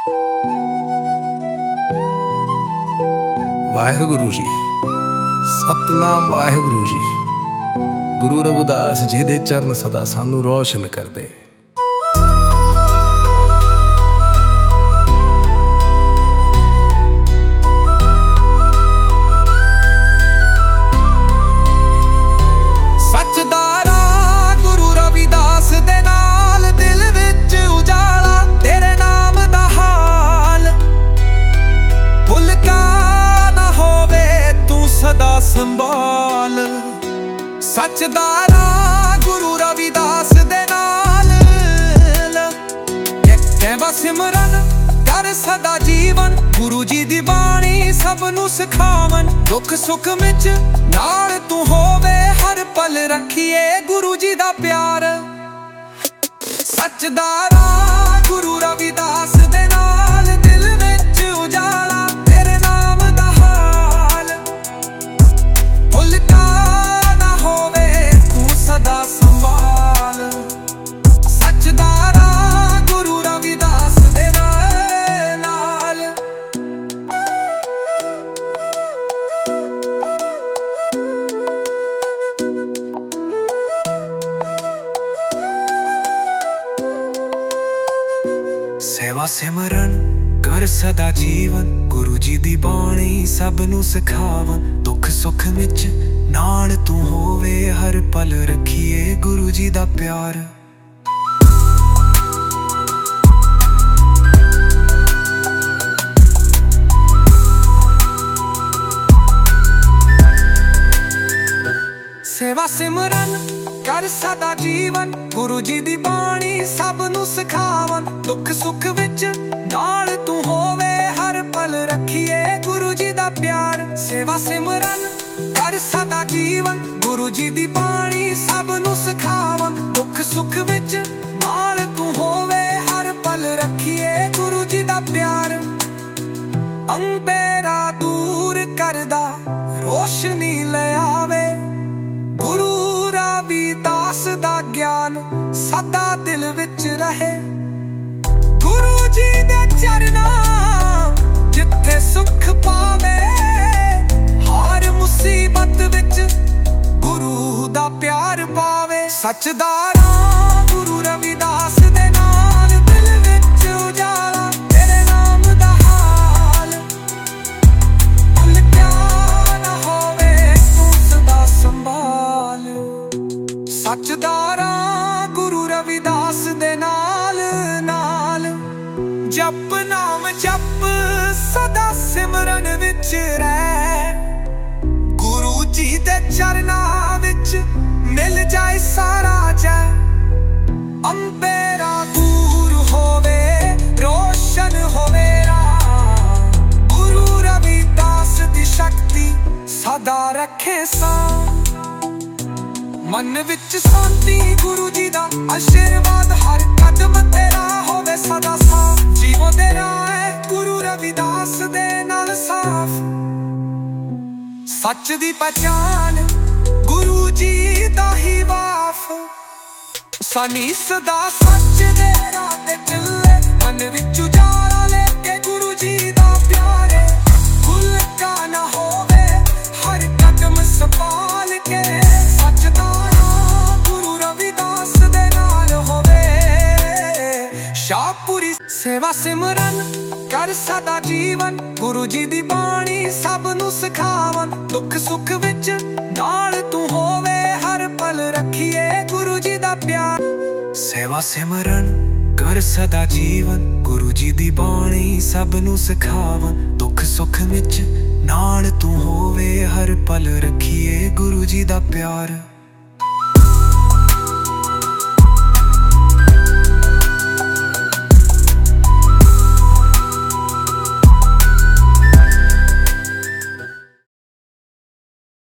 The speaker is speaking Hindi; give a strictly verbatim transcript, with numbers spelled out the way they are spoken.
वाहेगुरु जी, सतनाम वाहेगुरु जी। गुरु रविदास जी दे चरण सदा सानू रोशन कर दे। संभाल सच दा राह गुरु रविदास दे नाल, कहवा सिमरन कर सदा जीवन, गुरु जी दी बाणी सब नू सिखावन। दुख सुख विच नाल तू होवे, हर पल रखिए गुरु जी दा प्यार। सच दा राह गुरु रविदास दे नाल, दिल विच उजाला सेवा सिमरन कर सदा जीवन, गुरु जी दी बाणी सब नू सिखावन। दुख सुख विच नाल तू होवे, हर पल रखिए गुरु जी दा प्यार। सेवा सिमरन कर सदा जीवन, गुरु जी दी बाणी सब नू सिखावन। दुख सुख विच नाल तू होवे, हर पल रखिए गुरु जी दा प्यार। सेवा सिमरन कर सदा जीवन, गुरु जी दी बाणी सब नू सिखावन। दुख सुख विच नाल तू होवे, हर पल रखिए गुरु जी दा प्यार। अंधेरा दूर करदा रोशनी ले आवे, गुरु रविदास दा ज्ञान सदा दिल विच रहे। गुरु जी दे चरनां जिथे सुख पावे, हर मुसीबत विच गुरु दा प्यार पावे। सच दा राह गुरु रविदास दे नाल, दिल विच उजाला तेरे नाम दा हाल। भुल क्या ना होवे तू सदा संभाल। सच दा राह गुरु रविदास दे नाल नाल, जप नाम जप सदा सिमरन विच रह। गुरु जी दे चरनां विच मिल जाए सारा जय। अंधेरा दूर होवे, रोशन होवे राह, गुरु रविदास दी शक्ति सदा रखे सा। मन विच शांति गुरु जी दा आशीर्वाद, हर कदम तेरा होवे सदा साफ। जीवो दे राह है गुरु रविदास दे नाल साफ। सच दी पहचान गुरु जी दा ही वाफ, सानी सदा सच दे राह ते चले। मन विच उजाला लेके गुरु जी दा प्यारे, भुल का ना होवे हर कदम संभाल के। सच दा शाहपुरी सेवा सिमरन कर सदा जीवन, गुरु जी दी बाणी सब नू सिखावन। दुख सुख विच नाल तू होवे, हर पल रखिए गुरु जी दा प्यार। सेवा सिमरन कर सदा जीवन, गुरु जी दी बाणी सब नू सिखावन। दुख सुख विच नाल तू होवे, हर पल रखिए गुरु जी दा प्यार।